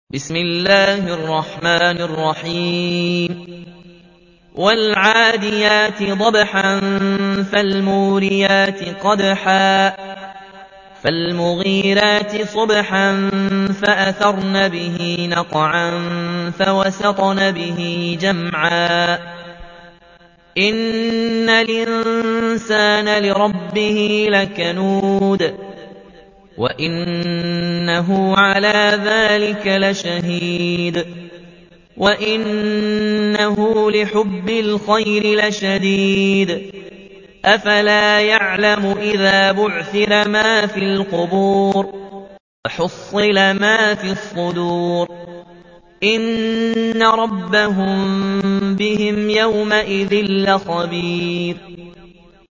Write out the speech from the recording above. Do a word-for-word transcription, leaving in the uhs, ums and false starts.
بسم الله الرحمن الرحيم والعاديات ضبحا فالموريات قدحا فالمغيرات صبحا فأثرن به نقعا فوسطن به جمعا إن الإنسان لربه لكنود وإنه على ذلك لشهيد وإنه لحب الخير لشديد أفلا يعلم إذا بعثر ما في القبور وحصل ما في الصدور إن ربهم بهم يومئذ لخبير